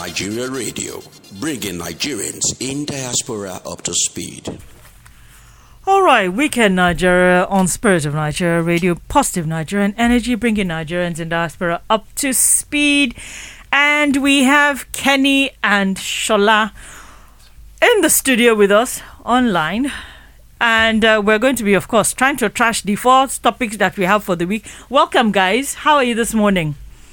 Nigeria Radio, bringing Nigerians in diaspora up to speed. All right, Weekend Nigeria on Spirit of Nigeria Radio, positive Nigerian energy, bringing Nigerians in diaspora up to speed. And we have Kenny and Shola in the studio with us online. And we're going to be, of course, trying to trash the 4 topics that we have for the week. Welcome, guys. How are you this morning?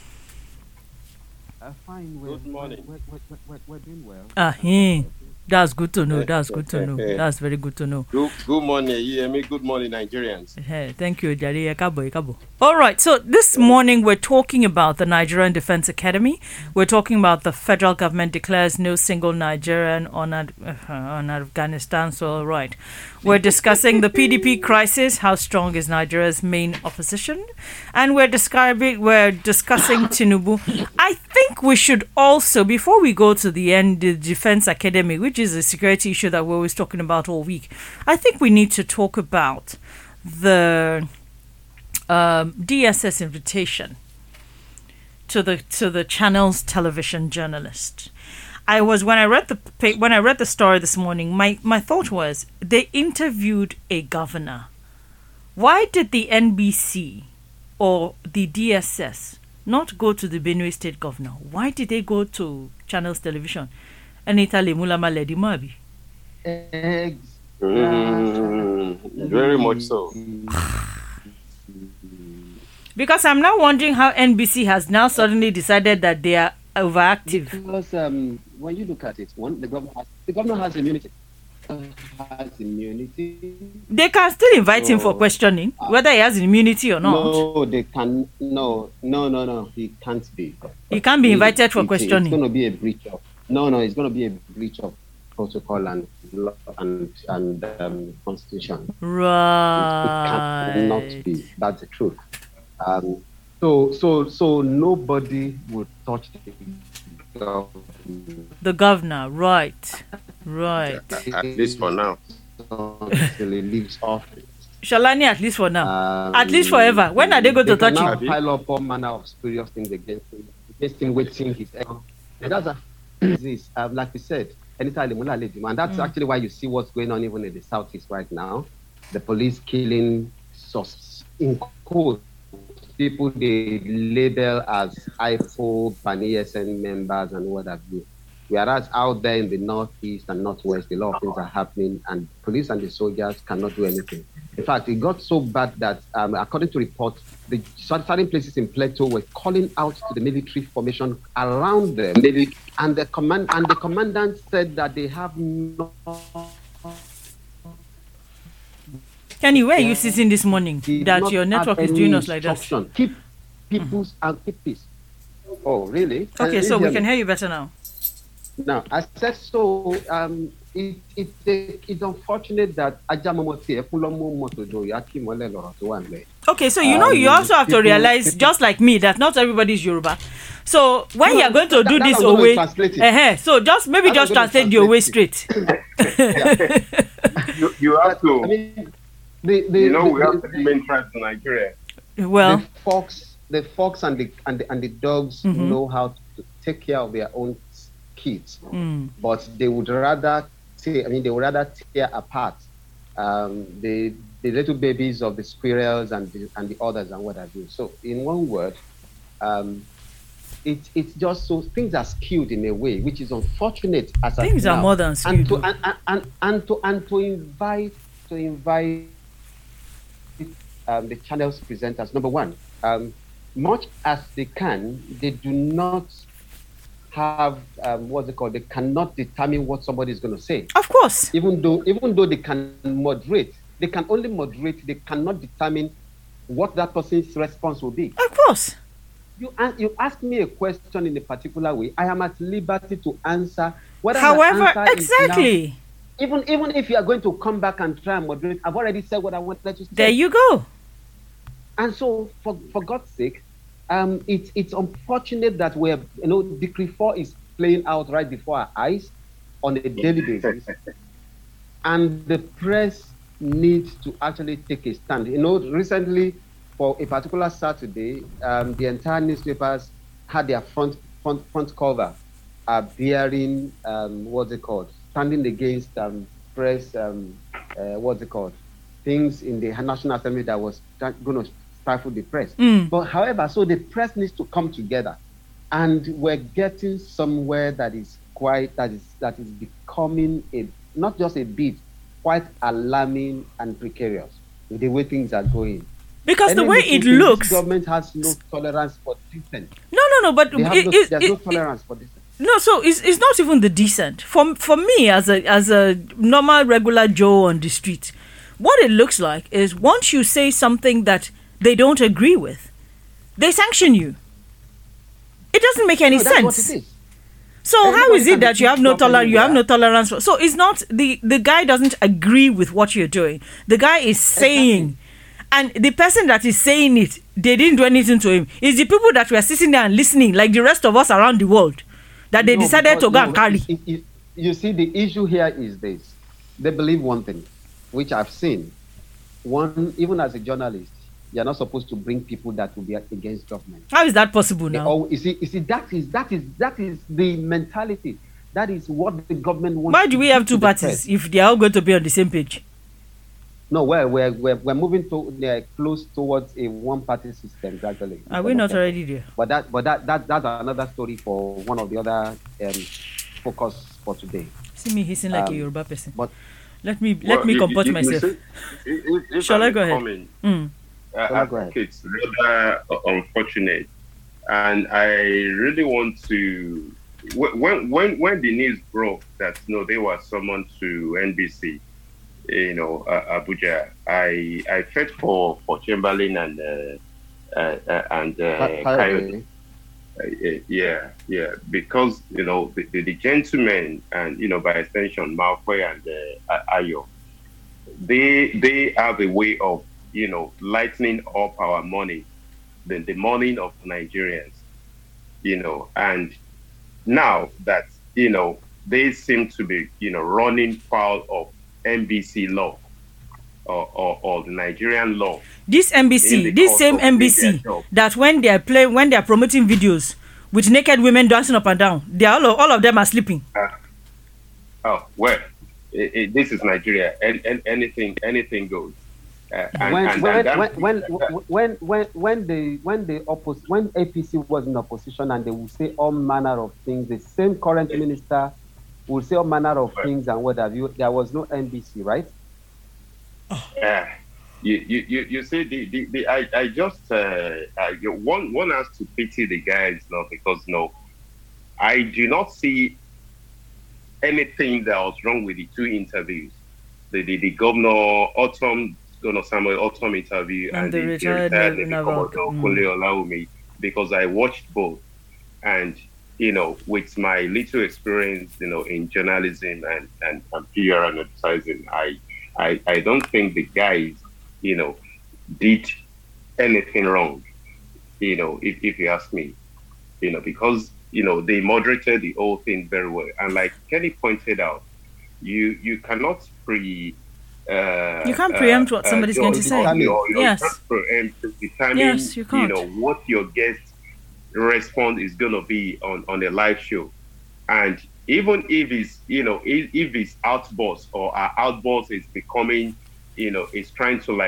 Fine. Good morning. We're doing well. That's good to know. That's good to know. That's very good to know. Good morning, EMA. Good morning, Nigerians. Thank you, Jari. Ekabo. All right. So this morning we're talking about the Nigerian Defense Academy. We're talking about the federal government declares no single Nigerian on Afghanistan. So all right. We're discussing the PDP crisis. How strong is Nigeria's main opposition? And we're discussing Tinubu. I think we should also, before we go to the end, the Defense Academy, which is a security issue that we're always talking about all week, I think we need to talk about the DSS invitation to the channel's television journalist. When I read the story this morning, my thought was they interviewed a governor. Why did the NBC or the DSS not go to the Benue State governor? Why did they go to Channels Television? Very much so. Because I'm now wondering how NBC has now suddenly decided that they are overactive. Because when you look at it, the governor has immunity. They can still invite him for questioning, whether he has immunity or not. No, they can. No. He can't be. He can't be invited for questioning. It's going to be a breach of. No. It's going to be a breach of protocol and law and constitution. Right. It cannot be. That's the truth. So nobody would touch the governor. Right. At least for now. Until he leaves office. Shalani, at least for now. At least forever. When are they going to touch him? They pile up all manner of spurious things against him, waiting his end. And that's this. Like we said, anytime and that's actually why you see what's going on even in the southeast right now. The police killing in quotes people they label as IPO and ESN members and what have you. Whereas out there in the northeast and northwest, a lot of things are happening, and police and the soldiers cannot do anything. In fact, it got so bad that, according to reports, the certain places in Plateau were calling out to the military formation around them, and the commandant said that they have no. Kenny, where are you sitting this morning? That your network is doing us like that. Keep people's and keep peace. Oh, really? Okay, so we can hear you better now. Now, I said so. It's unfortunate that Okay, so you also have to realize, just like me, that not everybody is Yoruba. So when you're going to do this away, so just translate your way straight. You have to. I mean, we have three main tribes in Nigeria. Well, the fox and the dogs know how to take care of their own kids, but they would rather tear apart the little babies of the squirrels and the others and what have you. So in one word, it's just so things are skewed in a way which is unfortunate. As things are more than skewed. And to invite the channel's presenters, number one, much as they can, they do not have they cannot determine what somebody is going to say. Of course. Even though they can moderate, they can only moderate. They cannot determine what that person's response will be. Of course. You ask me a question in a particular way, I am at liberty to answer. However, exactly. Now, even if you are going to come back and try and moderate, I've already said what I wanted to say. There you go. And so, for God's sake, it's unfortunate that Decree 4 is playing out right before our eyes on a daily basis, and the press needs to actually take a stand. Recently, for a particular Saturday, the entire newspapers had their front cover are bearing, standing against press, things in the National Assembly that was going to stifle the press. But however, so the press needs to come together, and we're getting somewhere that is becoming not just a bit, quite alarming and precarious with the way things are going. Because the way it looks, government has no tolerance for dissent. No, but there's no tolerance for dissent. No, so it's not even the dissent. For me, as a normal regular Joe on the street, what it looks like is once you say something that they don't agree with, they sanction you. It doesn't make any sense. What it is. So how is it that you have no tolerance? You have no tolerance for, so it's not the guy doesn't agree with what you're doing. The guy is saying, and the person that is saying it, they didn't do anything to him. It's the people that were sitting there and listening, like the rest of us around the world, that they decided to go and carry. You see, the issue here is this: they believe one thing, which I've seen. One, even as a journalist, you're not supposed to bring people that will be against government. How is that possible now? You see, that is the mentality. That is what the government wants. Why do we have two parties if they are all going to be on the same page? No, we're moving close towards a one-party system gradually. Are we not already there? But that's another story for one of the other focus for today. See me hissing like a Yoruba person. But let me comport myself. Shall I go ahead? I think it's rather unfortunate, and I really want to. When the news broke that they were summoned to NBC, Abuja, I felt for Chamberlain and Kayode. Yeah, because the gentlemen and by extension Malfoy and Ayo, they have a way of lightening up our money, the money of Nigerians, and now that they seem to be running foul of NBC law or the Nigerian law. This NBC, this same NBC, that when they are promoting videos with naked women dancing up and down, they are all of them are sleeping. This is Nigeria, and anything goes. When APC was in opposition and they would say all manner of things, the same current minister would say all manner of things and what have you. There was no NBC, right? You say I just one has to pity the guys now, because I do not see anything that was wrong with the two interviews, the Governor Samuel Autumn interview and the retired Navy Commodore Kunle Olawumi, because I watched both, and with my little experience in journalism and PR and advertising, I don't think the guys did anything wrong, if you ask me, because they moderated the whole thing very well, and like Kenny pointed out, you cannot you can't preempt what somebody's going to say. Yes. You can't preempt to determine, yes, you can't. What your guest response is going to be on the live show. And even if it's, if it's outburst or our outburst is becoming, is trying to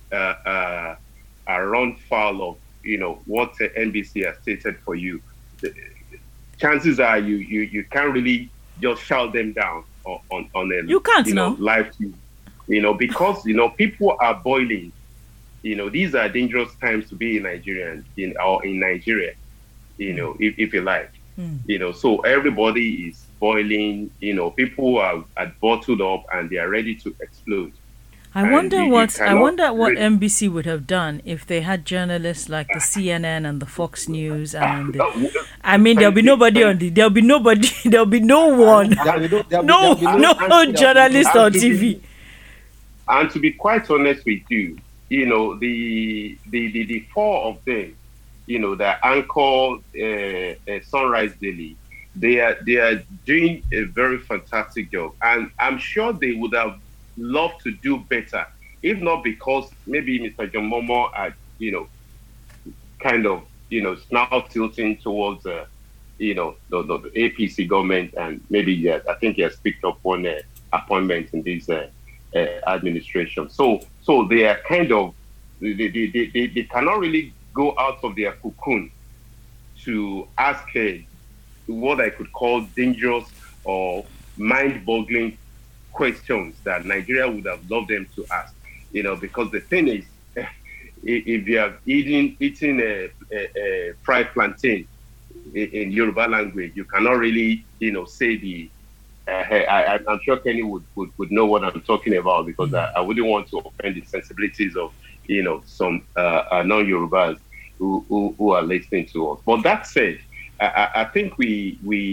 run foul of, what the NBC has stated for you, the chances are you can't really just shout them down on a live TV. Because people are boiling. These are dangerous times to be in Nigeria, in Nigeria. If you like. So everybody is boiling. People are bottled up and they are ready to explode. I wonder what NBC would have done if they had journalists like the CNN and the Fox News and there'll be nobody on there'll be no one, no journalist on TV. And to be quite honest with you, the four of them, the Anchor, Sunrise Daily, they are doing a very fantastic job, and I'm sure they would have loved to do better, if not because maybe Mr. John Momo had, kind of, now tilting towards the APC government, and maybe I think he has picked up one appointment in this administration. So they are kind of they cannot really go out of their cocoon to ask what I could call dangerous or mind-boggling questions that Nigeria would have loved them to ask. Because the thing is, if you are eating a fried plantain in Yoruba language, you cannot really, say the. I'm sure Kenny would know what I'm talking about, because I wouldn't want to offend the sensibilities of some non-Yorubas who are listening to us. But that said, I think the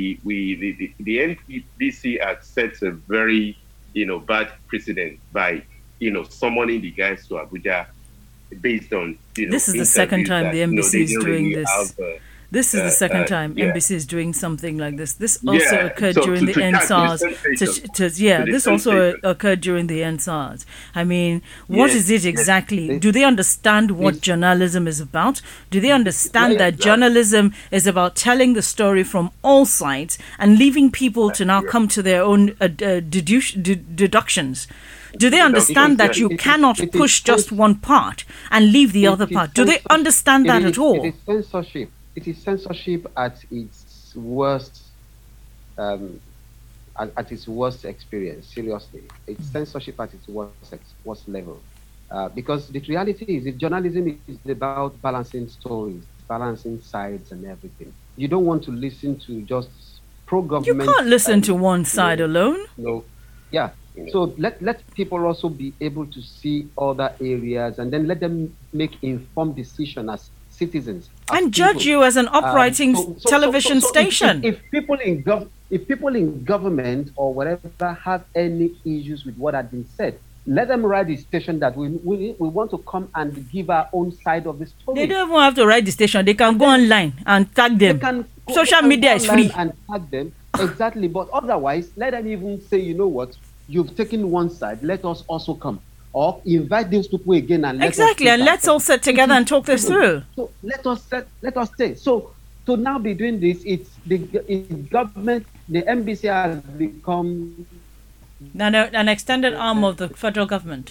NDC has set a very bad precedent by summoning the guys to Abuja based on this is the second time the NBC is doing this. This is the second time NBC is doing something like this. This also occurred during the NSARS. This also occurred during the NSARS. I mean, what is it exactly? Do they understand what journalism is about? Do they understand that journalism is about telling the story from all sides and leaving people to now come to their own deductions? Do they understand that you cannot push just one part and leave the other part? Do they understand that at all? It is censorship. It is censorship at its worst, at its worst experience. Seriously, it's censorship at its worst level. Because the reality is, if journalism is about balancing stories, balancing sides, and everything, you don't want to listen to just pro-government. You can't listen to one side alone. No, yeah. So let people also be able to see other areas, and then let them make informed decision as citizens and judge you as an operating television station. If people in government or whatever have any issues with what had been said, let them write the station that we want to come and give our own side of the story. They don't even have to write the station. They can go online and tag them. Social media is free. And tag them. Exactly. But otherwise, let them even say, you know what, you've taken one side, let us also come. Or invite those people again and let's all sit together and talk this through. So let us stay. So to now be doing this, it's government. The NBC has become an extended arm of the federal government.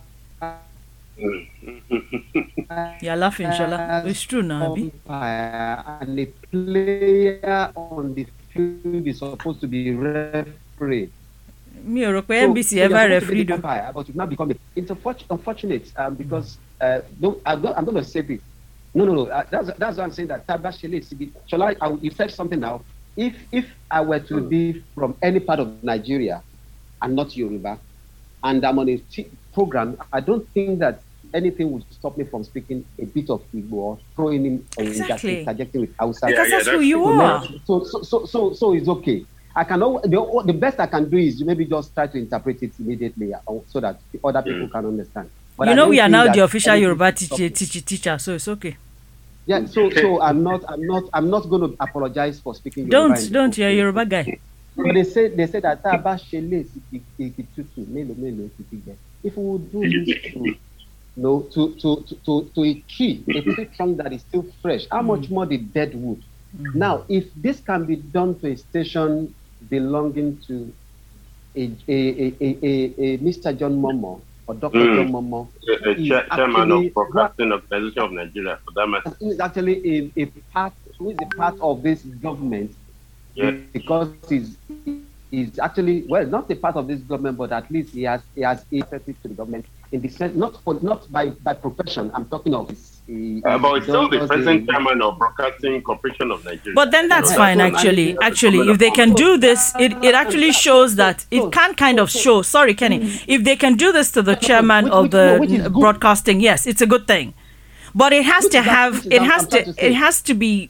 You're laughing, Shola. It's true now, Abi. And the player on the field is supposed to be referee. NBC ever referee, but you've now become it's unfortunate because I'm going to say this. No. That's what I'm saying. That Tabashile, you said something now. If I were to be from any part of Nigeria and not Yoruba, and I'm on a program, I don't think that anything would stop me from speaking a bit of Igbo or throwing in interjecting with Hausa. Because that's who you are. So it's okay. I can the best I can do is maybe just try to interpret it immediately so that other people can understand. But we are now the official Yoruba teacher, so it's okay. Yeah, so I'm not going to apologize for speaking Yoruba. Don't, you're a Yoruba guy. But they say that if we would do this to a tree trunk that is still fresh, how much more the dead wood? Now, if this can be done to a station belonging to a Mr. John Momo or Dr. John Momo, chairman of Broadcasting Organization of Nigeria, for that matter, who is actually a part of this government, because he's actually not a part of this government, but at least he has effective to the government in the sense not by profession. I'm talking of his. But it's still the present chairman of Broadcasting Corporation of Nigeria. But then that's fine, actually. Actually, if they can do this, it actually shows that it can kind of show. Sorry, Kenny. If they can do this to the chairman of the broadcasting, yes, it's a good thing. But it has to have. It has to be.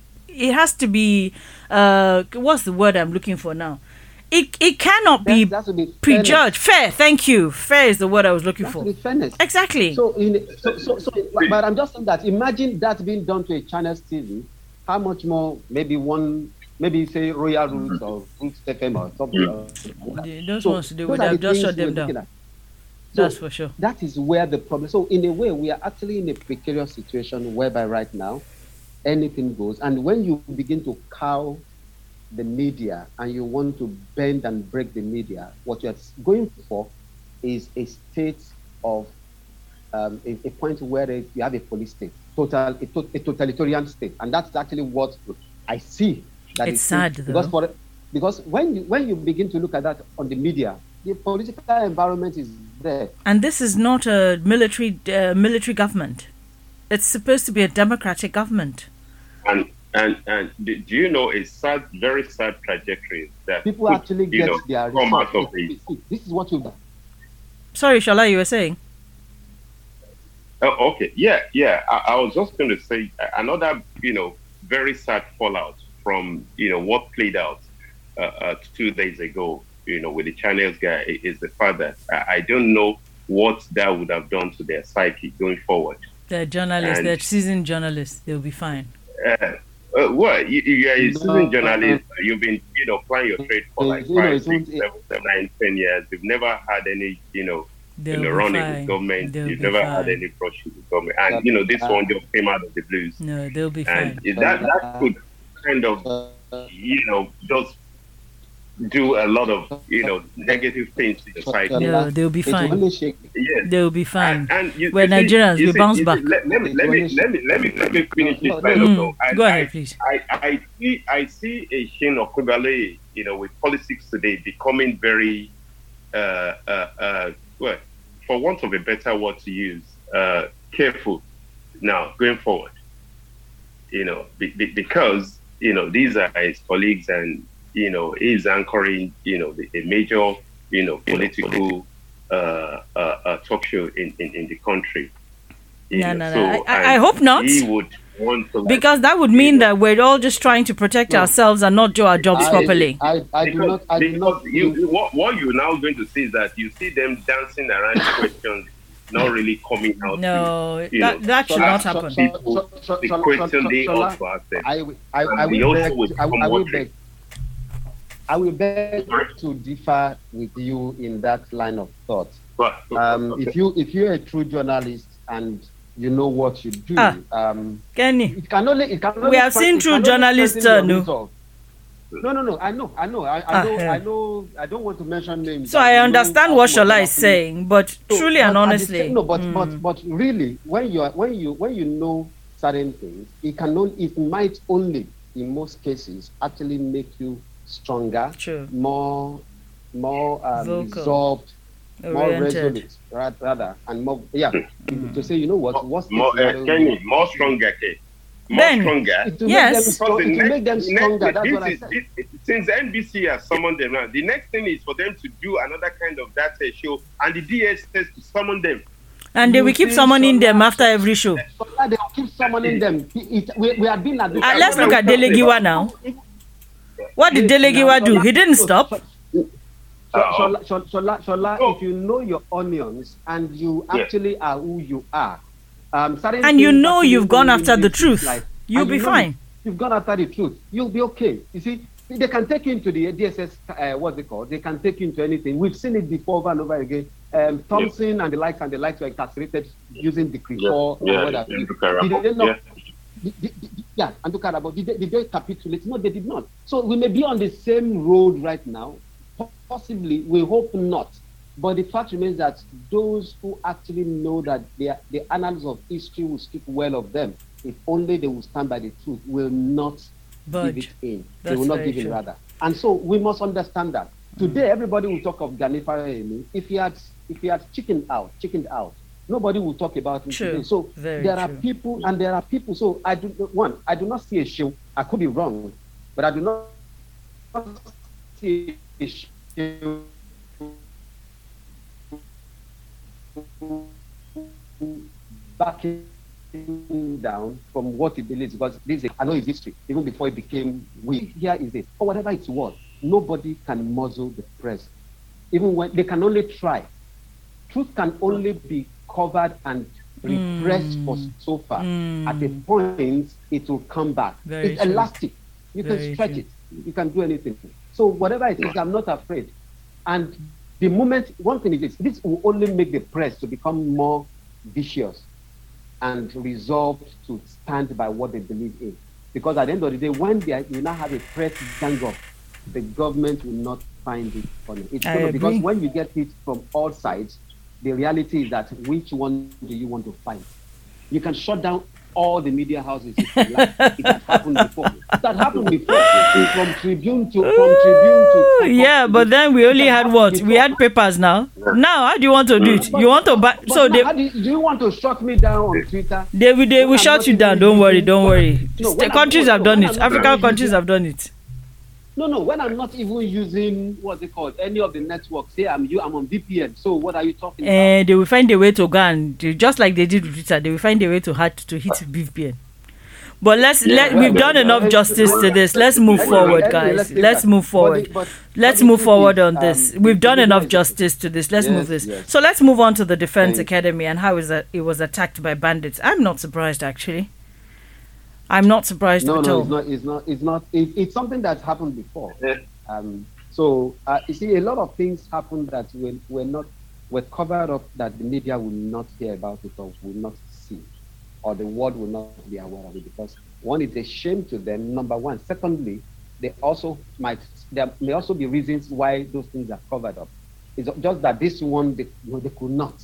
What's the word I'm looking for now? It cannot be prejudged. Fair, thank you. Fair is the word I was looking for. Fairness. Exactly. But I'm just saying that imagine that being done to a Channels TV. How much more? Maybe say Royal Roots or Roots FM or something. Those ones they would have just shut them down. That's for sure. That is where the problem. So in a way, we are actually in a precarious situation whereby right now anything goes, and when you begin to cow the media and you want to bend and break the media, what you're going for is a state of a point where you have a police state, a totalitarian state, and that's actually what I see. That it's sad, though. Because when you begin to look at that on the media, the political environment is there. And this is not a military government. It's supposed to be a democratic government. And do you know a sad, very sad trajectory that people actually get their come out of it. This is what you've done. Sorry, Shola, you were saying? Oh, okay. Yeah. I was just going to say another, very sad fallout from, what played out 2 days ago, with the Channels guy is the fact that I don't know what that would have done to their psyche going forward. They're journalists, they're seasoned journalists, they'll be fine. Well, you're a seasoned journalist. You've been, playing your trade for like 5, 6, 7, 9, 10 years. You've never had any, running with government. You've never had any brush with government. And, this one just came out of the blues. No, they'll be fine. And that could kind of, just do a lot of, negative things to the society. No, they'll be fine. Yes. They'll be fine. And we're Nigerians, we bounce back. Let me finish this dialogue. Go ahead, please. I see a Shane Okunbale, with politics today becoming very, well, for want of a better word to use, careful now going forward. Because these are his colleagues, and he's anchoring a major political talk show in the country. No. I hope not. He would want to, because that would mean that we're all just trying to protect ourselves and not do our jobs properly. I do not. What you're now going to see is that you see them dancing around questions, not really coming out. No, that should not happen. The question they also ask them. I will beg to differ with you in that line of thought. If you're a true journalist and you know what you do, Kenny, it can only we have seen true journalists. No. I know. I don't want to mention names. So I understand what Shola is saying, but truly and honestly, but really, when you know certain things, it might only, in most cases, actually make you stronger, more resolved, more resolute, rather, and more to say, what's more Kenny, more stronger, it will make them stronger. That's what I said. Since NBC has summoned them now, the next thing is for them to do another kind of that show, and the DS says to summon them. And they will keep summoning them after every show. They will keep summoning them. We have been at this. Let's look at Delegiwa now. What did Delegiwa do? He didn't stop. Shola, if you know your onions and you actually are who you are, and you've gone after the truth, you'll be fine. You've gone after the truth, you'll be okay. You see, they can take you into the DSS, what's it called? They can take you into anything. We've seen it before over and over again. Thompson and the likes were incarcerated using Decree 4 or whatever. Did they capitulate? No, they did not. So we may be on the same road right now. Possibly, we hope not. But the fact remains that those who actually know that the annals of history will speak well of them, if only they will stand by the truth, will not give it in. They will not give in, rather. And so we must understand that. Today, everybody will talk of Gani Fawehinmi. If he had chickened out, nobody will talk about him today. So there are people, and there are people. So I do not see a show. I could be wrong, but I do not see a show backing down from what he believes, because I know his history, even before it became weak. Here is it. For whatever it's worth, nobody can muzzle the press. Even when they can only try. Truth can only be covered and repressed for so far. At a point, it will come back. It's elastic. You can stretch it. You can do anything. So whatever it is, I'm not afraid. And the moment, one thing is this will only make the press to become more vicious and resolved to stand by what they believe in. Because at the end of the day, when you now have a press gang up the government will not find it funny. It's I gonna, agree. because when you get hit from all sides, the reality is that which one do you want to fight? You can shut down all the media houses if you like. It has happened before. That happened before. From Tribune to yeah, but then we only had what? We had papers now. Now, how do you want to do it? You want to buy? So now, do you want to shut me down on Twitter? they will shut you down. Don't worry. No, Countries have done it. African countries have done it. No. When I'm not even using what's it called, any of the networks, say I'm on VPN. So what are you talking about? They will find a way to go and just like they did with Twitter. They will find a way to hit VPN. But we've done enough justice to this. Let's move forward, guys. Let's move forward. Let's move forward on this. We've done enough justice to this. Let's move this. Yes. So let's move on to the Defense Academy and how it was attacked by bandits. I'm not surprised, actually. I'm not surprised at all. No, it's not. It's something that's happened before. Yeah. So you see, a lot of things happen that were covered up, that the media will not hear about it or will not see, or the world will not be aware of it, because one, it's a shame to them, number one. Secondly, there may also be reasons why those things are covered up. It's just that this one they could not.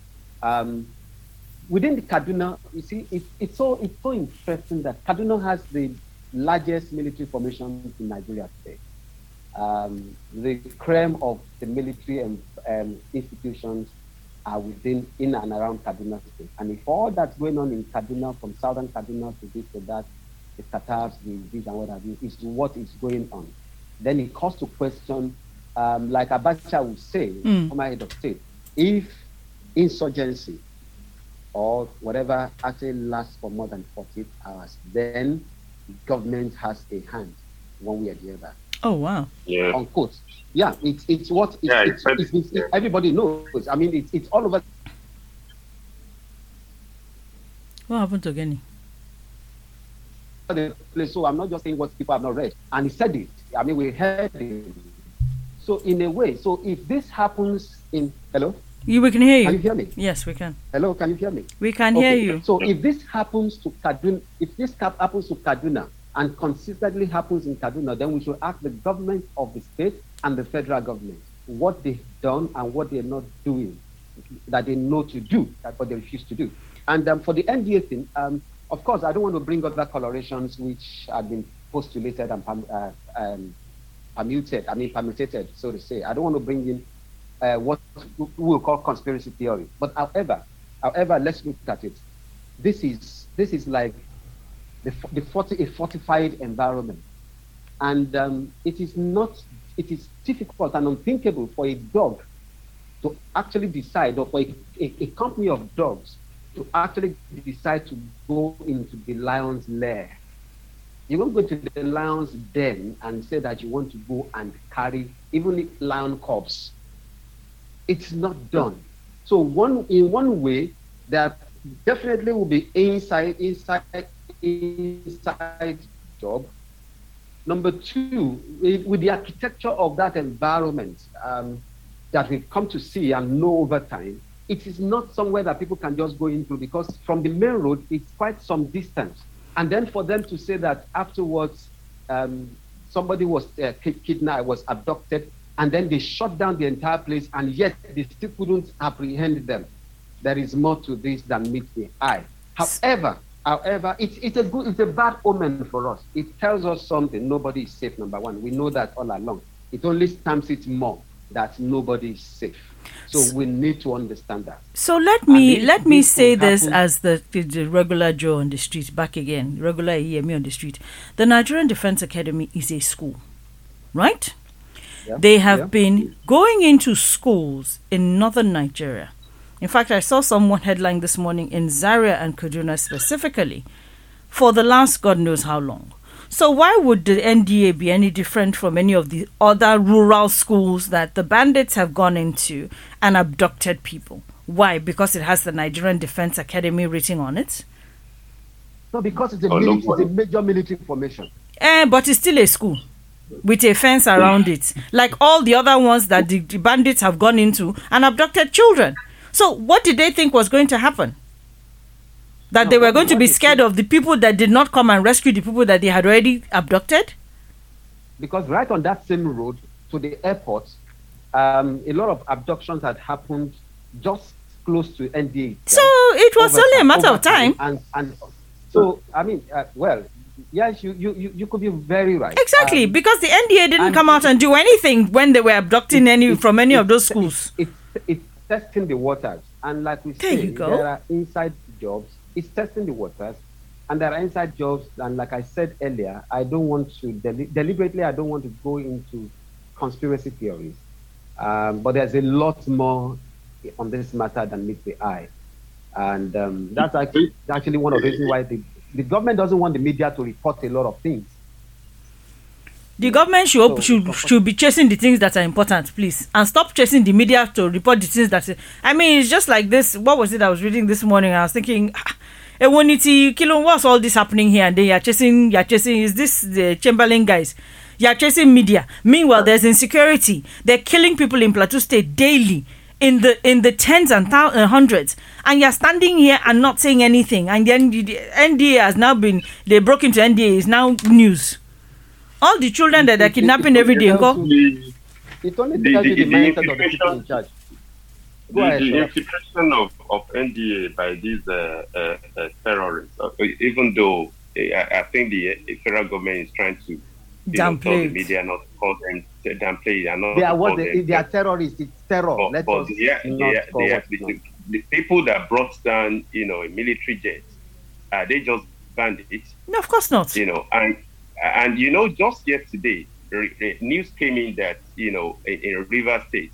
Within the Kaduna, you see, it's so interesting that Kaduna has the largest military formation in Nigeria today. The creme of the military and institutions are in and around Kaduna State. And if all that's going on in Kaduna, from southern Kaduna to this to that, the Qatars, the this and what have you, is what is going on, then it calls to question, like Abacha would say, former head of state, if insurgency or whatever actually lasts for more than 48 hours, then government has a hand one way or the other. Oh, wow. Yeah. Unquote. Yeah, it's what everybody knows. I mean, it's all over. What happened to Geni? The place. So I'm not just saying what people have not read. And he said it. I mean, we heard it. So in a way, so if this happens in... Hello? We can hear you. Can you hear me? Yes, we can. Hello, can you hear me? We can hear you. So if this happens to Kaduna, and consistently happens in Kaduna, then we should ask the government of the state and the federal government what they've done and what they're not doing, that they know to do, that's what they refuse to do. And for the NDA thing, of course, I don't want to bring up the colorations which have been postulated and permutated, so to say. I don't want to bring in what we will call conspiracy theory. But however, let's look at it. This is like a fortified environment, and it is difficult and unthinkable for a dog to actually decide, or for a company of dogs to actually decide to go into the lion's lair. You won't go to the lion's den and say that you want to go and carry even lion cubs. It's not done. So in one way, there definitely will be inside job. Number two, with the architecture of that environment that we've come to see and know over time, it is not somewhere that people can just go into, because from the main road, it's quite some distance. And then for them to say that afterwards, somebody was kidnapped, was abducted, and then they shut down the entire place, and yet they still couldn't apprehend them. There is more to this than meets the eye. However, it's a bad omen for us. It tells us something. Nobody is safe, number one. We know that all along. It only stamps it more that nobody is safe. So we need to understand that. So let me say this as the regular Joe on the street, back again, regular EME on the street. The Nigerian Defense Academy is a school, right? Yeah, they have been going into schools in northern Nigeria. In fact, I saw someone headline this morning in Zaria and Kaduna specifically for the last God knows how long. So why would the NDA be any different from any of the other rural schools that the bandits have gone into and abducted people? Why? Because it has the Nigerian Defense Academy written on it? No, because it's a major military formation. But it's still a school with a fence around it, like all the other ones that the bandits have gone into and abducted children. So what did they think was going to happen? That they were going to be scared of the people that did not come and rescue the people that they had already abducted? because right on that same road to the airport, a lot of abductions had happened just close to NDA. So it was only a matter of time. And so, I mean, yes, you could be very right. Exactly, because the NDA didn't come out and do anything when they were abducting from any of those schools. It's testing the waters. And like we said, there are inside jobs. It's testing the waters. And there are inside jobs. And like I said earlier, I don't want to, deliberately, I don't want to go into conspiracy theories. But there's a lot more on this matter than meets the eye. And that's actually one of the reasons why the government doesn't want the media to report a lot of things. The government should be chasing the things that are important, please, and stop chasing the media to report the things that. I mean, it's just like this. What was it I was reading this morning? I was thinking, what's all this happening here? And then you're chasing. Is this the Chamberlain guys? You're chasing media. Meanwhile, there's insecurity. They're killing people in Plateau State daily, in the tens and hundreds, and you're standing here and not saying anything. And then the NDA has now been. They broke into NDA. Is now news. All the children that are kidnapping every day, go. It only tells you the mindset of the people in charge. The infiltration of NDA by these terrorists, even though I think the federal government is trying to tell the media not to call them downplay. They are terrorists. It's terror. The people that brought down, a military jet, are they just bandits? No, of course not. And just yesterday, news came in that in Rivers State,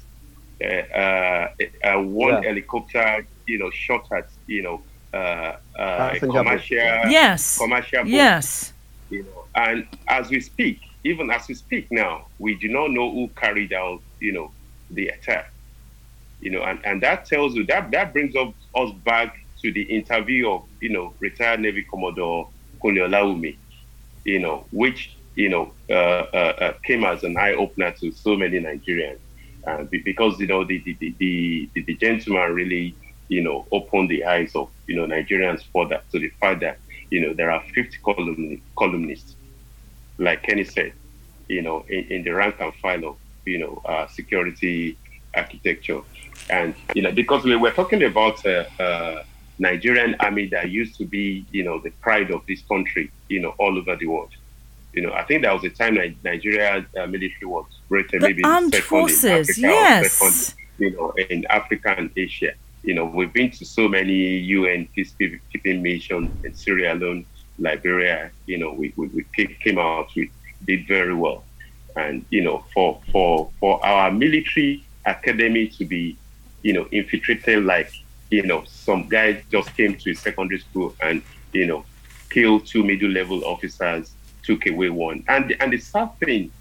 one helicopter shot at commercial boat. Yes. And as we speak now, we do not know who carried out the attack. And that tells you that brings us back to the interview of retired Navy Commodore Kunle Olawumi, which came as an eye opener to so many Nigerians, because the gentleman really opened the eyes of Nigerians to the fact that there are 50 columnists, like Kenny said, in the rank and file of security architecture, and because we were talking about Nigerian army that used to be the pride of this country all over the world. I think there was a time Nigeria military was rated maybe armed second forces, in Africa, yes, in Africa and Asia. We've been to so many UN peacekeeping missions in Sierra Leone, Liberia. We came out, we did very well, and for our military academy to be infiltrated like some guys just came to a secondary school and killed 2 middle-level officers, took away one. And the sad thing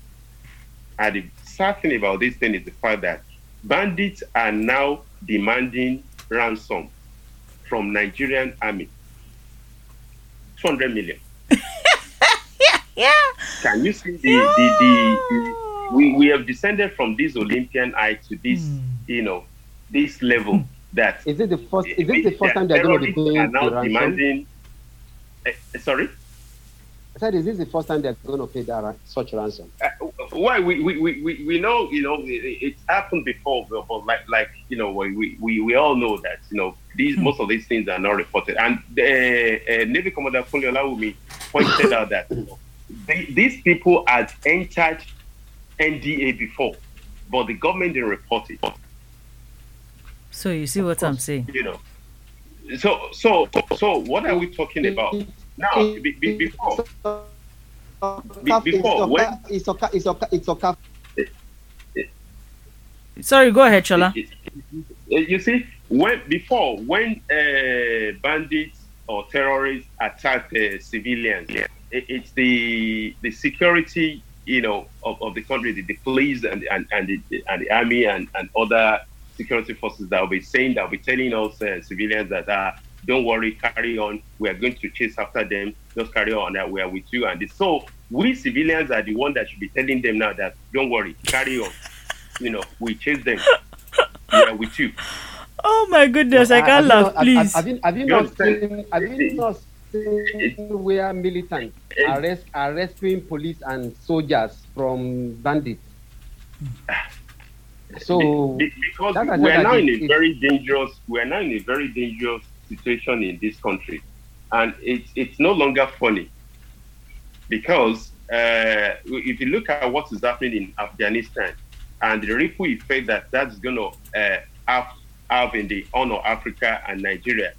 about this thing is the fact that bandits are now demanding ransom from Nigerian army. 200 million. Yeah. Can you see we have descended from this Olympian eye to this this level that is it the first time they're going to be paying now the ransom? Demanding sorry? I said, is this the first time they're going to pay such ransom? Why we know it's happened before, but like we all know that these most of these things are not reported. And Navy Commander Kunle Olawumi pointed out that these people had entered NDA before, but the government didn't report it. So you see what I'm saying? So what are we talking about? Now, before it's okay. Sorry, go ahead, Shola. You see, when bandits or terrorists attack civilians, it's the security of the country, the police and the army and other security forces that will be telling us civilians that don't worry, carry on. We are going to chase after them. Just carry on. That we are with you. And so we civilians are the one that should be telling them now that don't worry, carry on. We chase them. We are with you. Oh my goodness, I can't laugh, please. Have you not where militants arresting police and soldiers from bandits. So because we are now in a very dangerous situation in this country, and it's no longer funny, because if you look at what is happening in Afghanistan and the ripple effect that's going to have in the Horn of Africa and Nigeria,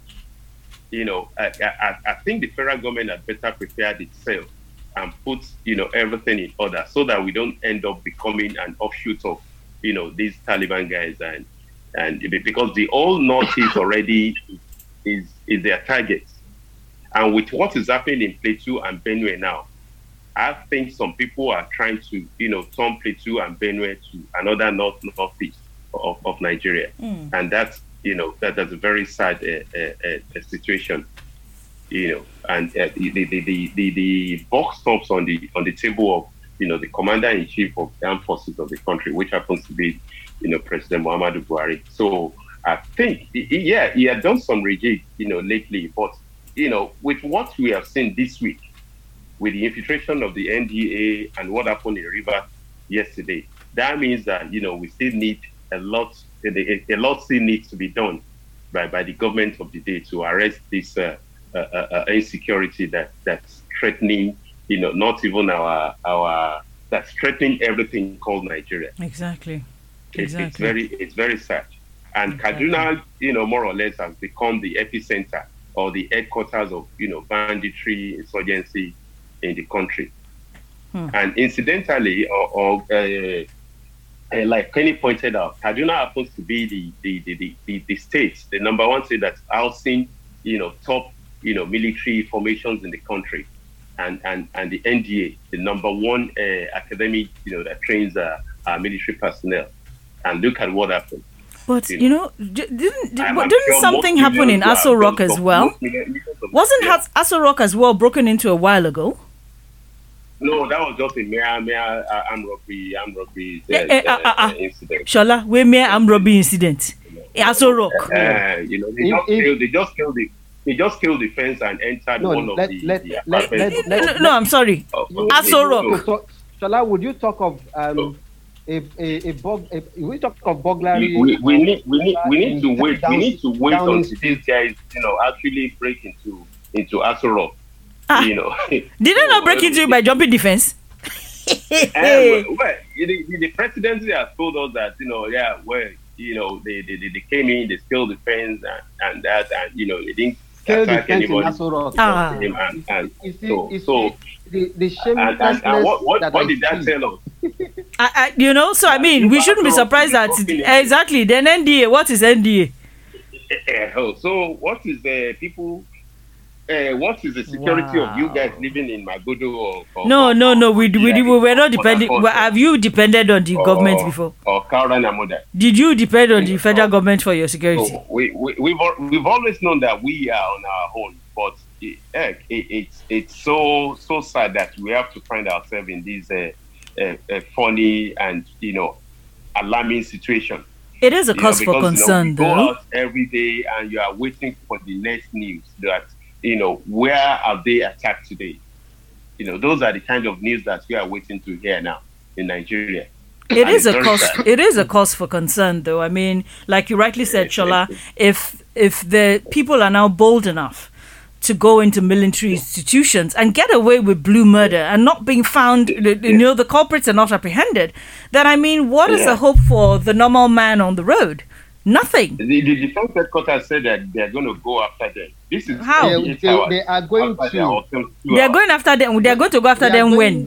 I think the federal government had better prepared itself and put everything in order, so that we don't end up becoming an offshoot of these Taliban guys, and because the whole Northeast already is their target. And with what is happening in Plateau and Benue now, I think some people are trying to turn Plateau and Benue to another northeast of Nigeria, and that's that's a very sad situation. And the box stops on the table of the commander-in-chief of the armed forces of the country, which happens to be President Muhammadu Buhari. So I think he had done some rejig lately, but with what we have seen this week, with the infiltration of the NDA and what happened in Rivers yesterday, that means that we still need a lot still needs to be done by the government of the day to arrest this insecurity that's threatening not even our that's threatening everything called Nigeria. Exactly. It's very sad. And Kaduna, more or less has become the epicenter or the headquarters of banditry, insurgency in the country. And incidentally, like Kenny pointed out, Kaduna happens to be the state, the number one state that's housing top military formations in the country, and the NDA, the number one academy that trains military personnel. And look at what happened. But didn't something happen in Aso Rock as well? Wasn't Aso Rock as well broken into a while ago? No, that was just a mere armed robbery incident. Shola, we mere armed robbery incident. Aso Rock. They just killed the fence and entered one of the apartments. No, I'm sorry. Aso Rock. Shola, would you talk of we talk of burglary? We need to wait. We need to wait until these guys actually break into Aso Rock. Did they not break into it by jumping the fence? The presidency has told us that they came in, they scaled the fence and that, and they didn't attack anybody. The shamelessness. What did that tell us? So I mean, we shouldn't be surprised that exactly. Then NDA, what is NDA? So what is the people? What is the security of you guys living in Magodo? No. We were not depending. Have you depended on the government before? Or Kaura Namoda? Did you depend on the federal government for your security? So we've always known that we are on our own, but it's so sad that we have to find ourselves in this funny and alarming situation. It is a cause for concern, though. You go out every day and you are waiting for the next news that where are they attacked today? Those are the kind of news that we are waiting to hear now in Nigeria. It is a cause for concern, though. I mean, like you rightly said, Shola, if the people are now bold enough to go into military institutions and get away with blue murder and not being found, the culprits are not apprehended, then I mean, what is the hope for the normal man on the road? Nothing. The defense headquarters said that they're going to go after them. This is how they are going to. They are going after them. They are going to go after them when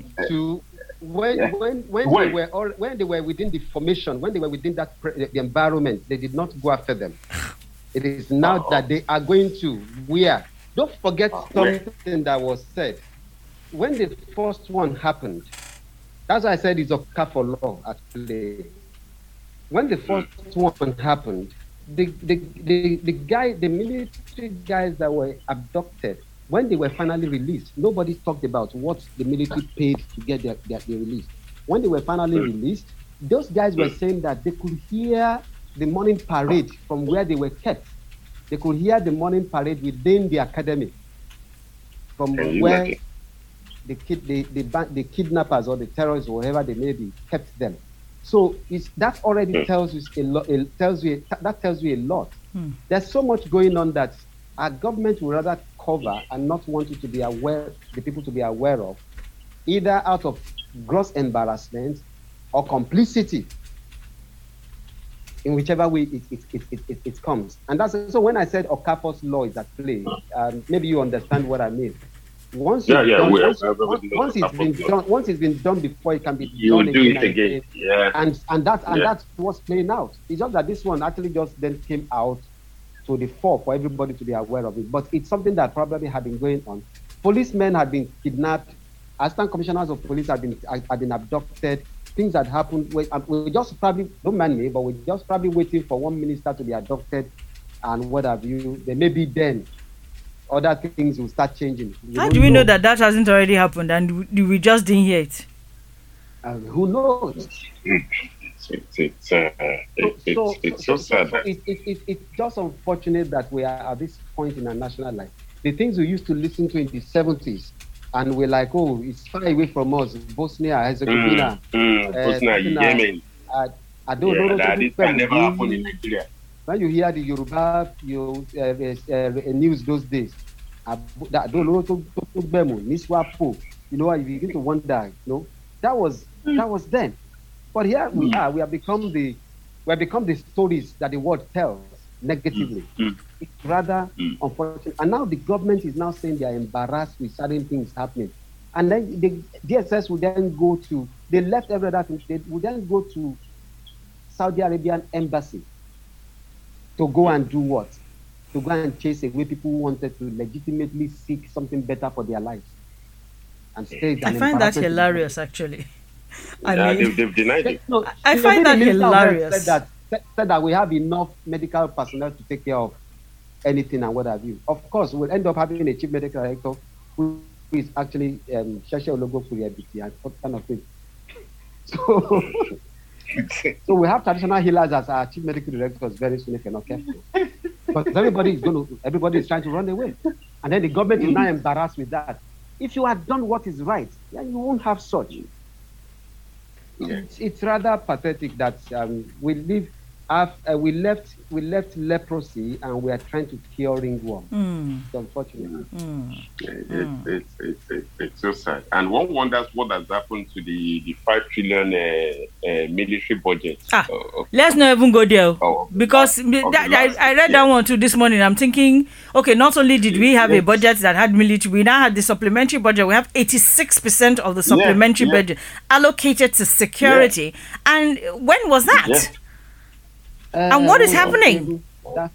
they were within the formation, when they were within that the environment, they did not go after them. It is now that they are going to. Don't forget something that was said when the first one happened. That's why I said it's a car for law actually. When the first one happened, the military guys that were abducted, when they were finally released, nobody talked about what the military paid to get their released. When they were finally released, those guys were saying that they could hear the morning parade from where they were kept. They could hear the morning parade within the academy. from Can you where imagine? the kidnappers or the terrorists, or whoever they may be, kept them. So that already tells you a lot. That tells you a lot. There's so much going on that our government would rather cover and not want you to be aware, the people to be aware of, either out of gross embarrassment or complicity, in whichever way it comes. And that's so when I said Okafor's law is at play, maybe you understand what I mean. Once it's been done before, it can be done again. Yeah. And that's what's playing out. It's just that this one actually just then came out to the fore for everybody to be aware of it. But it's something that probably had been going on. Policemen had been kidnapped. Assistant commissioners of police have been abducted. Things that happened. We just probably, don't mind me, but we're just probably waiting for one minister to be abducted and what have you. Then maybe then other things will start changing. How do we know that hasn't already happened and we just didn't hear it? Who knows? It's so sad. It's just unfortunate that we are at this point in our national life. The things we used to listen to in the 70s, and we're like, oh, it's far away from us. Bosnia, Herzegovina, Bosnia, Yemen. I don't know. That can never happen in Nigeria. When you hear the Yoruba news those days, you know, you begin to wonder, you know, that was then. But here we are. We have become the stories that the world tells negatively. It's rather unfortunate. And now the government is now saying they are embarrassed with certain things happening. And then the DSS will then go to, they left every other thing, they will then go to Saudi Arabian embassy to go and do what? To go and chase away people who wanted to legitimately seek something better for their lives. And I find that hilarious, actually. They've denied it. No, I find that hilarious. Said that we have enough medical personnel to take care of anything and what have you. Of course, we'll end up having a chief medical director who is actually Shasha Ologo Kuriabiti and what kind of thing. So we have traditional healers as our chief medical directors very soon if you're not careful. But everybody is trying to run away. And then the government is now embarrassed with that. If you had done what is right, then you won't have such. It's rather pathetic that we left leprosy and we are trying to cure ringworm. It's unfortunate. It's so sad. And one wonders what has happened to the 5 trillion military budget. Let's not even go there. Because I read that one too this morning. I'm thinking, okay, not only did we have a budget that had military, we now had the supplementary budget. We have 86% of the supplementary budget allocated to security. And when was that? And what is happening? That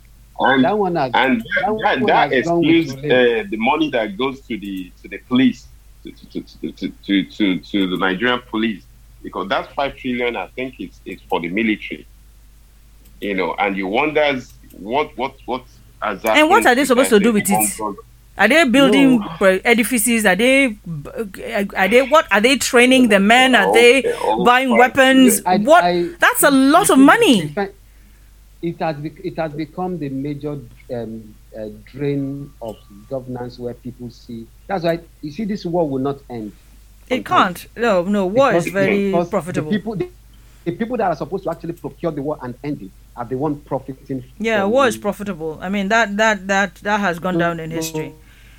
excludes the money that goes to the police, to the Nigerian police, because that 5 trillion, I think, it's for the military. You know, and you wonder what has happened. And what are they supposed to do with it? Are they building edifices? Are they what? Are they training the men? Are they buying weapons? That's a lot of money. It has become the major drain of governance where people see. That's why you see this war will not end. It can't. No. War is very profitable. The people that are supposed to actually procure the war and end it are the one profiting. Yeah, war is profitable. I mean that has gone down in history.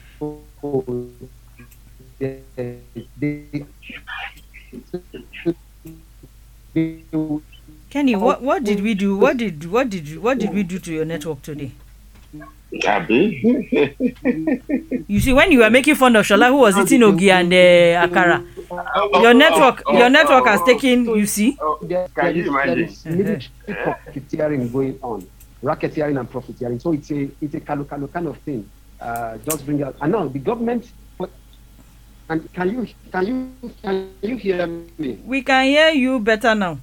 Kenny, what did we do? What did we do to your network today? You see, when you were making fun of Shola, who was eating ogi and akara, your network has taken. You see, can you imagine? Military profiteering going on, racketeering and profiteering. So it's a kalu kind of thing. Just bring out. And now the government. And can you hear me? We can hear you better now.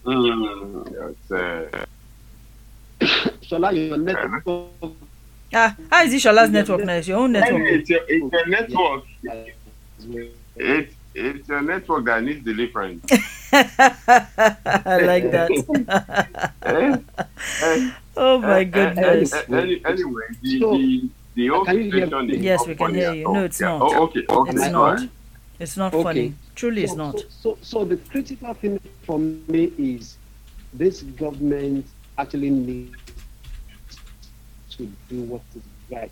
Shola, your network. How is it Shola's network now? It's your own network. It's your network. It's your network that needs deliverance. I like that. Oh my goodness. Anyway, the whole Can you hear situation me? is Yes, not we can funny hear at you. all. No, it's Yeah. not. Oh, okay. It's Am I not. on? It's not Okay. funny. Truly, it's So- not. So the critical thing for me is this government actually needs to do what is right.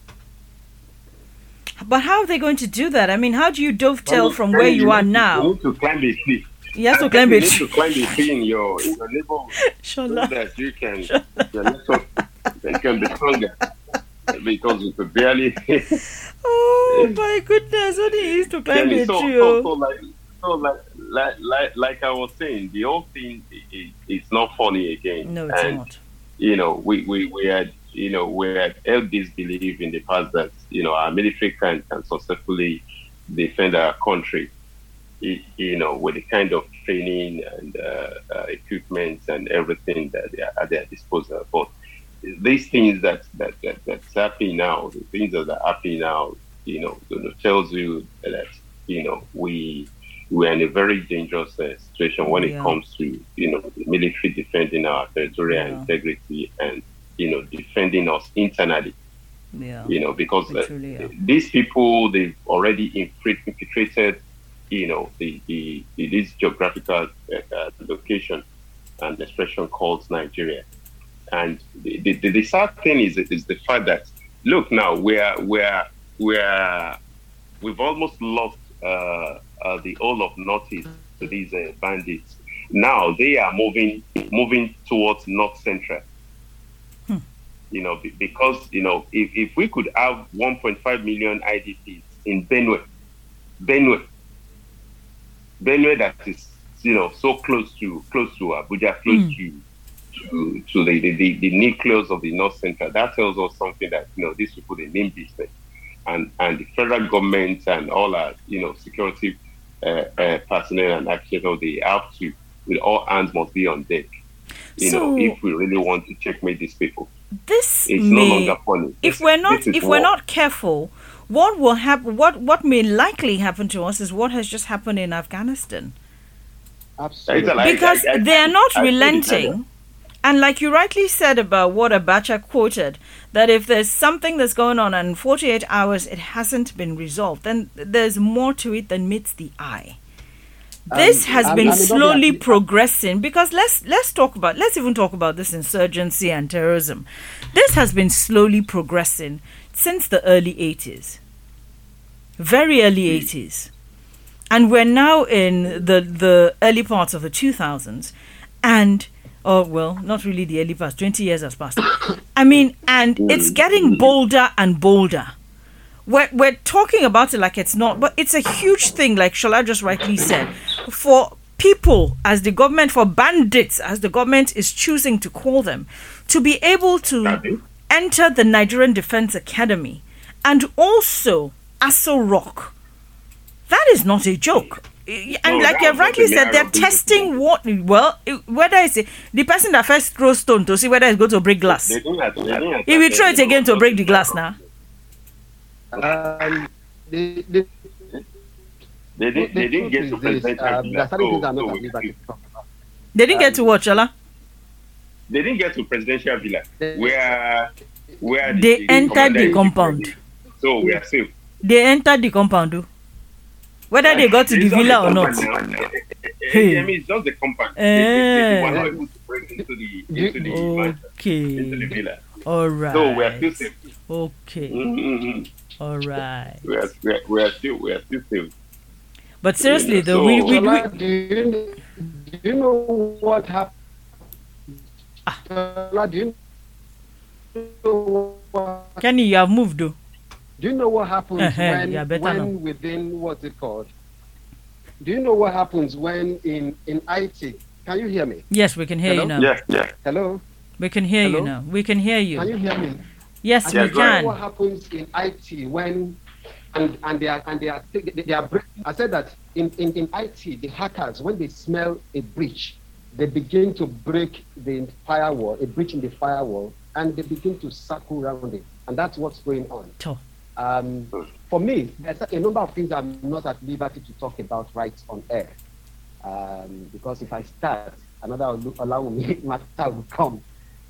But how are they going to do that? I mean, how do you dovetail from where you are You now? need to climb a tree. He has to You climb need it. to climb a tree in your neighborhood so Shola. that you can you can be stronger. Because you could barely. Oh my goodness! What he used to climb a So, tree. so, Oh. like I was saying, the whole thing is not funny again. No, it's And, not. We had held this belief in the past that our military can successfully defend our country, with the kind of training and equipment and everything that they are at their disposal. But these things that's happening now, the things that are happening now, tells you that we're in a very dangerous situation when it comes to the military defending our territorial integrity and defending us internally. Yeah. Because They truly are. these people, they've already infiltrated this geographical location and expression called Nigeria. And the sad thing is the fact that look now we've almost lost the whole of Northeast to these bandits. Now they are moving towards North Central. Because if we could have 1.5 million IDPs in Benue that is so close to Abuja, close to the nucleus of the North Central, that tells us something that these people, they mean business, and the federal government and all our security personnel and actually they have to, with all hands must be on deck. If we really want to checkmate these people. This It's may, no longer funny. if we're not careful, what will happen? What may likely happen to us is what has just happened in Afghanistan, Absolutely. because they are not I relenting. And like you rightly said about what Abacha quoted, that if there's something that's going on and in 48 hours it hasn't been resolved, then there's more to it than meets the eye. This has been slowly progressing, because let's even talk about this insurgency and terrorism. This has been slowly progressing since the early 80s, very early 80s, and we're now in the early parts of the 2000s, and not really the early past. 20 years has passed. I mean, and it's getting bolder and bolder. We're talking about it like it's not, but it's a huge thing, like Shola just rightly said, for people, as the government, for bandits, as the government is choosing to call them, to be able to enter the Nigerian Defense Academy and also Aso Rock. That is not a joke. And like you rightly said, they're testing whether it's the person that first throws stone to see whether it's going to break glass. If you throw it again to break the glass now. They didn't get to presidential villa. They didn't get to what, Shola? They didn't get to presidential villa. Where they entered the compound. So we are safe. They entered the compound. Whether they got to the villa or not. I mean, it's just the compound. They were not able to break into the villa. All right. So we are still safe. Okay. Mm-hmm. All right. We are still safe. But seriously, though, do you know what happened? Kenny, you have moved, though. Do you know what happens when within what's it called? Do you know what happens when in IT? Can you hear me? Yes, we can hear you now. Yeah. Hello? We can hear you now. We can hear you. Can you hear me? Yes, we You can. know what happens in IT when they are breaking? I said that in IT, the hackers, when they smell a breach, they begin to break the firewall, a breach in the firewall, and they begin to circle around it, and that's what's going on. For me, there's a number of things I'm not at liberty to talk about right on air, because if I start, another will matter will come.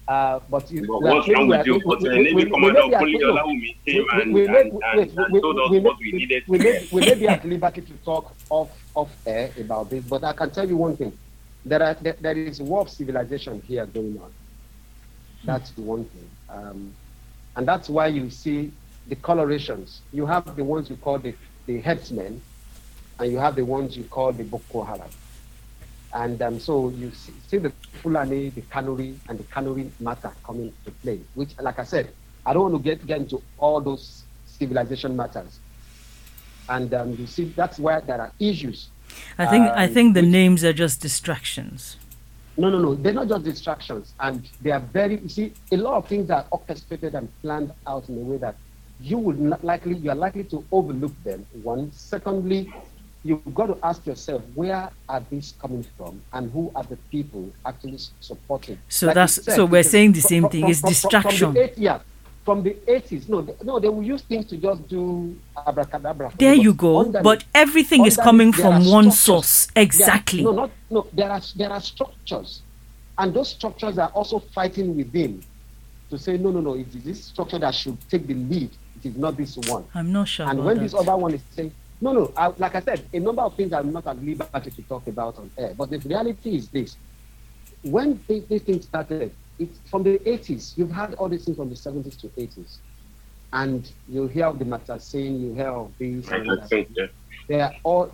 But you, But what's wrong with you? But Navy Commander Olawumi came and told us what we needed. We may be at liberty to talk off air about this, but I can tell you one thing: there is war of civilization here going on. That's the one thing, and that's why you see the colorations. You have the ones you call the headsmen, and you have the ones you call the Boko Haram. And so you see the Fulani, the Kanuri, and the Kanuri matter coming to play, which, like I said, I don't want to get into all those civilization matters. And you see, that's where there are issues. I think the names are just distractions. No. They're not just distractions. And they are you see, a lot of things are orchestrated and planned out in a way that you are likely to overlook them, one. Secondly, you've got to ask yourself, where are these coming from, and who are the people actually supporting? So we're saying the same thing. It's distraction. From the 80s, no, they will use things to just do abracadabra. There you go. But everything is coming from one source. Exactly. No. There are structures, and those structures are also fighting within to say no. It is this structure that should take the lead. It is not this one. I'm not sure. And when this other one is saying, no, like I said, a number of things I'm not at liberty to talk about on air. But the reality is this: when these things started, it's from the 80s. You've had all these things from the 70s to 80s, and you hear of the matter saying, you hear of these. They've all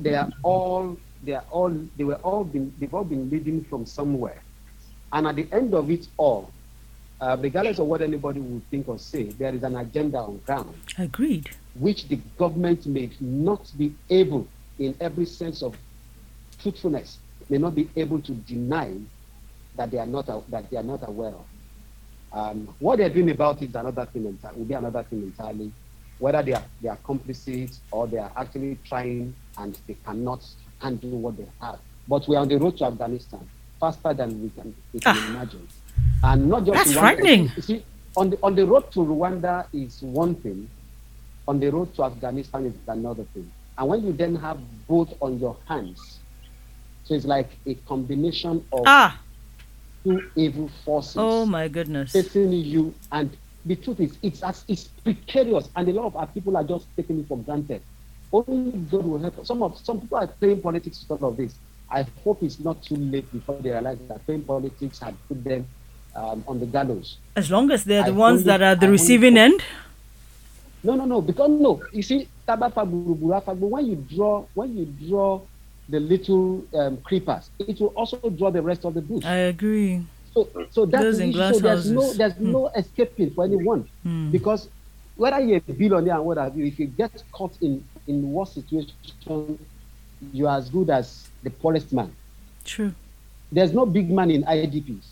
been leading from somewhere, and at the end of it all, regardless of what anybody would think or say, there is an agenda on ground. Agreed. Which the government may not be able, in every sense of truthfulness, may not be able to deny that they are not aware of. What they're doing about it is another thing entirely. Will be another thing entirely. Whether they are complicit or they are actually trying and they cannot handle what they have. But we are on the road to Afghanistan faster than we can imagine. And not just that's frightening. You see, on the road to Rwanda is one thing. On the road to Afghanistan is another thing. And when you then have both on your hands, so it's like a combination of two evil forces. Oh my goodness. Facing you, and the truth is, it's precarious, and a lot of our people are just taking it for granted. Only God will help. Some people are playing politics because of this. I hope it's not too late before they realize that playing politics had put them on the gallows. As long as they're the ones that are the receiving end. No, because you see, when you draw the little creepers, it will also draw the rest of the bush. I agree. So that's the issue. So there's no escaping for anyone, because whether you're a billionaire and what have you, if you get caught in war situation, you are as good as the poorest man. True. There's no big man in IDPs.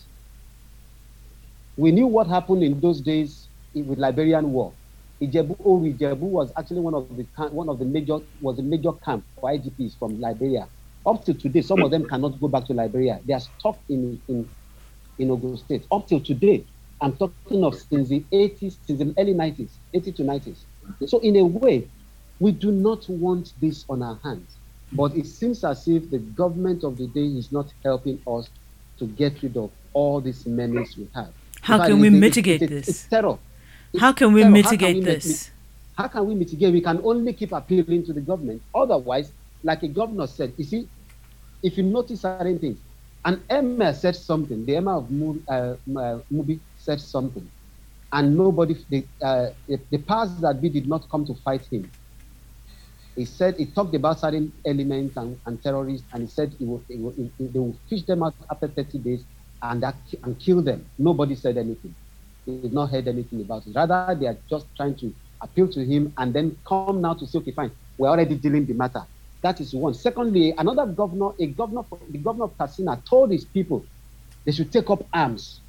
We knew what happened in those days with Liberian War. Ijebu was actually one of the major camp for IDPs from Liberia. Up till today, some of them cannot go back to Liberia. They are stuck in Ogun State. Up till today, I'm talking of since the 80s, since the early 90s, 80 to 90s. So in a way, we do not want this on our hands. But it seems as if the government of the day is not helping us to get rid of all these menace we have. How can we mitigate this? It's terror. How can we mitigate this? How can we mitigate? We can only keep appealing to the government. Otherwise, like a governor said, you see, if you notice certain things, an emir said something, the emir of Mubi said something, and nobody, the powers that be did not come to fight him. He said, he talked about certain elements and terrorists, and he said they will fish them out after 30 days and kill them. Nobody said anything. They did not heard anything about it. Rather, they are just trying to appeal to him and then come now to say, okay, fine, we're already dealing the matter. That is one. Secondly, the governor of Katsina told his people they should take up arms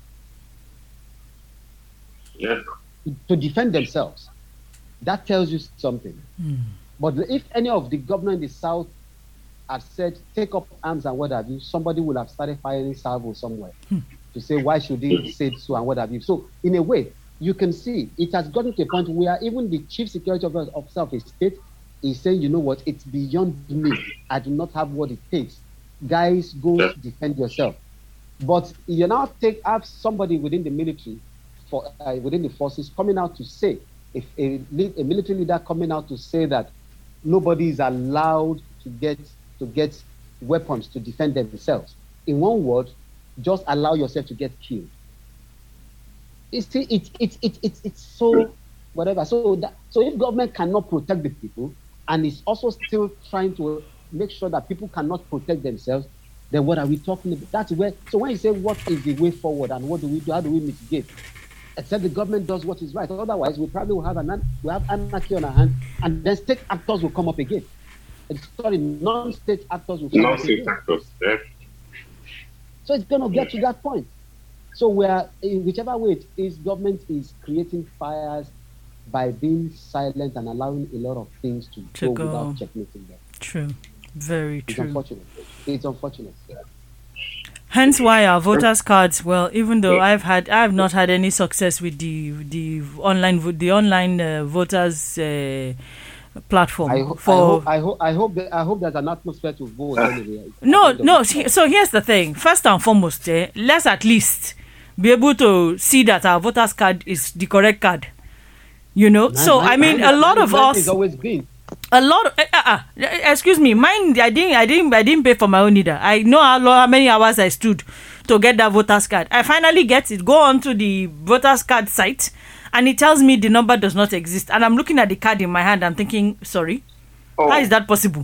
to defend themselves. That tells you something. But if any of the governor in the south had said, take up arms and what have you, somebody would have started firing salvo somewhere to say, why should he say so and what have you. So in a way, you can see it has gotten to a point where even the chief security officer of a state is saying, you know what, it's beyond me. I do not have what it takes. Guys, go defend yourself. But you now have somebody within the military, within the forces, coming out to say, if a military leader coming out to say that nobody is allowed to get weapons to defend themselves. In one word, just allow yourself to get killed. It's so whatever. So if government cannot protect the people and is also still trying to make sure that people cannot protect themselves, then what are we talking about? That's where. So when you say what is the way forward and what do we do? How do we mitigate? Except the government does what is right. Otherwise, we probably will have anarchy on our hands, and then state actors will come up again. Sorry, non-state actors will come up again. Non-state actors, yeah. So it's going to get to that point. So whichever way it is, government is creating fires by being silent and allowing a lot of things to go without checkmating them. True. Very true. It's unfortunate. Yeah. Hence why our voters' cards, well, even though I have not had any success with the online voters platform. I hope there's an atmosphere to vote anyway. No. So here's the thing. First and foremost, let's at least be able to see that our voters' card is the correct card. You know. I mean, a lot of us. It's always been. A lot of excuse me, mine. I didn't pay for my own either. I know how many hours I stood to get that voters card. I finally get it. Go on to the voters card site, and it tells me the number does not exist. And I'm looking at the card in my hand. I'm thinking, sorry, how is that possible?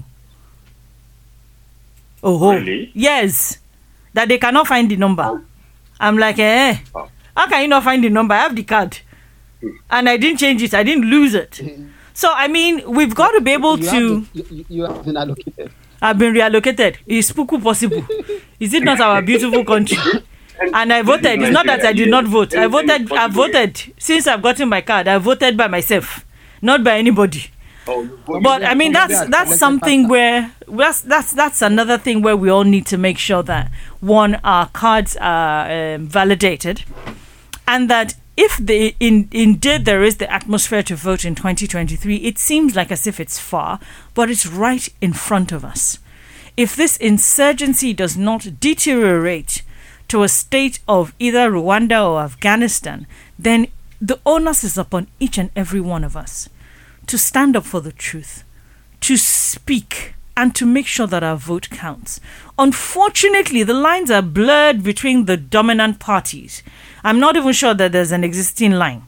Really? Yes, that they cannot find the number. I'm like, how can you not find the number? I have the card, and I didn't change it. I didn't lose it. So, I mean, we've got to be able to... You have been allocated. I've been reallocated. Is Puku possible? Is it not our beautiful country? And I voted. It's not that I did not vote. I voted. Since I've gotten my card, I voted by myself, not by anybody. But, I mean, that's something where... That's another thing where we all need to make sure that, one, our cards are validated, and that if indeed there is the atmosphere to vote in 2023, it seems like as if it's far, but it's right in front of us. If this insurgency does not deteriorate to a state of either Rwanda or Afghanistan, then the onus is upon each and every one of us to stand up for the truth, to speak, and to make sure that our vote counts. Unfortunately, the lines are blurred between the dominant parties. I'm not even sure that there's an existing line.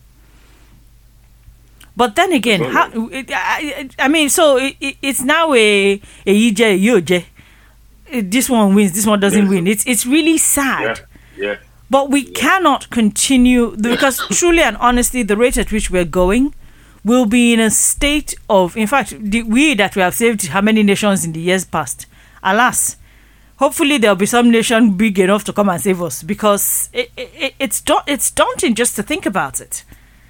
But then again, it's now a yije. This one wins, this one doesn't win. It's really sad. Yeah. But we cannot continue, because truly and honestly, the rate at which we're going will be in a state of, in fact, we have saved how many nations in the years past. Alas, hopefully there'll be some nation big enough to come and save us, because it's daunting just to think about it.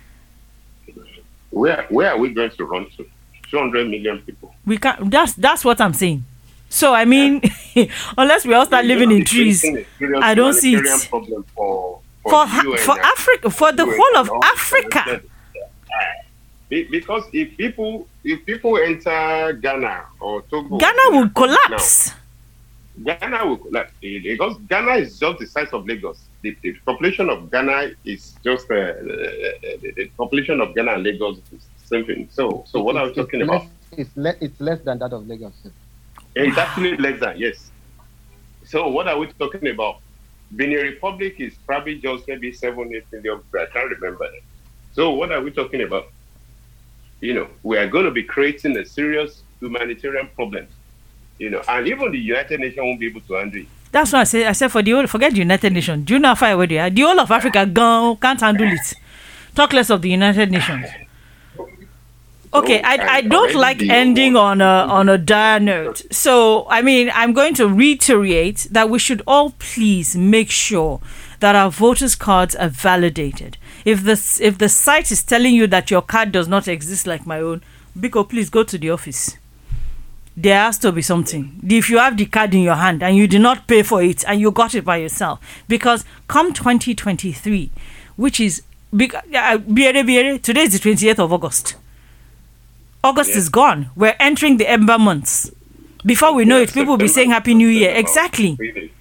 Where are we going to run to? 200 million people. We can't. That's what I'm saying. So I mean, unless we all start living in trees, I don't see it. For Africa, for the whole of Africa. Because if people enter Ghana or Togo, Ghana will collapse. Ghana will collapse because Ghana is just the size of Lagos. The population of Ghana is just the population of Ghana and Lagos is the same thing. So what are we talking about? It's less than that of Lagos. It's actually less than, yes. So what are we talking about? Benin Republic is probably just maybe 7-8 million. I can't remember it. So what are we talking about? We are going to be creating a serious humanitarian problem, and even the United Nations won't be able to handle it. That's what I said. I said forget the United Nations. Do you know how far away they are? The whole of Africa can't handle it. Talk less of the United Nations. Okay, I don't like ending on a dire note. So, I mean, I'm going to reiterate that we should all please make sure that our voters' cards are validated. If the site is telling you that your card does not exist like my own, Biko, please go to the office. There has to be something. If you have the card in your hand and you did not pay for it and you got it by yourself, because come 2023, which is today is the 28th of August. August is gone. We're entering the Ember months. Before we know it, people will be saying Happy New Year. Exactly.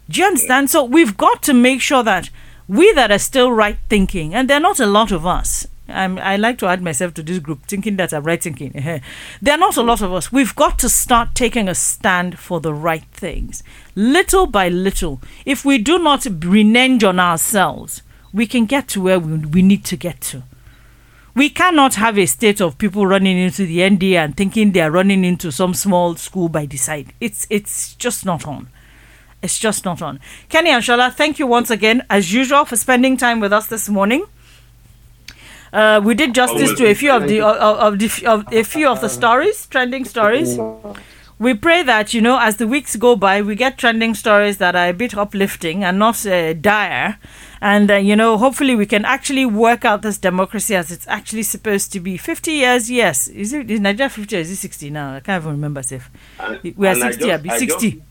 Do you understand? So we've got to make sure that we that are still right thinking, and there are not a lot of us. I like to add myself to this group, thinking that I'm right thinking. There are not a lot of us. We've got to start taking a stand for the right things. Little by little, if we do not renege on ourselves, we can get to where we need to get to. We cannot have a state of people running into the NDA and thinking they are running into some small school by the side. It's just not on. It's just not on. Kenny and Shola, thank you once again, as usual, for spending time with us this morning. We did justice to a few of the stories, trending stories. We pray that, as the weeks go by, we get trending stories that are a bit uplifting and not dire. And, hopefully we can actually work out this democracy as it's actually supposed to be. 50 years, yes. Is Nigeria 50 or is it 60 now? I can't even remember, Sif. We are 60, I'll be 60.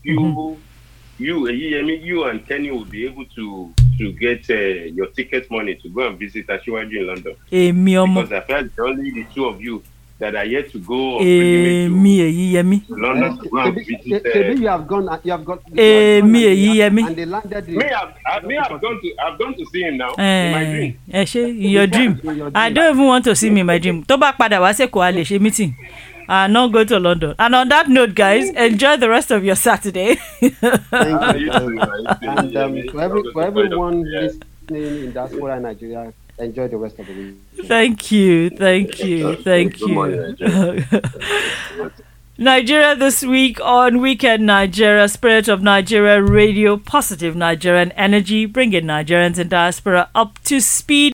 You and Kenny will be able to get your ticket money to go and visit Asiwaju in London. Because I felt only the two of you that are yet to go on pilgrimage to London to go and visit. You have gone. And they landed. I've gone to see him now in my dream. In your dream. I don't even want to see him in my dream. Meeting. Not go to London. And on that note, guys, enjoy the rest of your Saturday. Thank you. And for everyone listening in diaspora Nigeria, enjoy the rest of the week. Thank you. Nigeria this week on Weekend Nigeria, Spirit of Nigeria Radio, positive Nigerian energy, bringing Nigerians in diaspora up to speed.